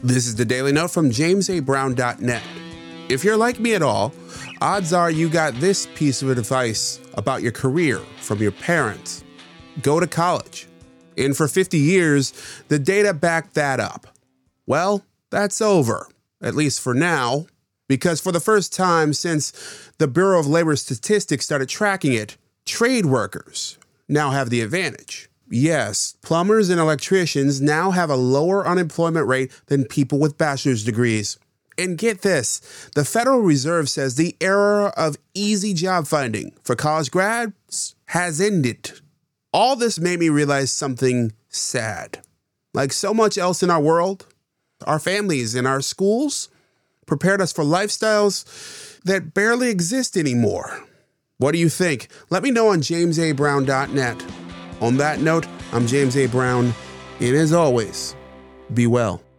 This is the Daily Note from JamesABrown.net. If you're like me at all, odds are you got this piece of advice about your career from your parents. Go to college. And for 50 years, the data backed that up. Well, that's over, at least for now, because for the first time since the Bureau of Labor Statistics started tracking it, trade workers now have the advantage. Yes, plumbers and electricians now have a lower unemployment rate than people with bachelor's degrees. And get this, the Federal Reserve says the era of easy job finding for college grads has ended. All this made me realize something sad. Like so much else in our world, our families and our schools prepared us for lifestyles that barely exist anymore. What do you think? Let me know on JamesABrown.net. On that note, I'm James A. Brown, and as always, be well.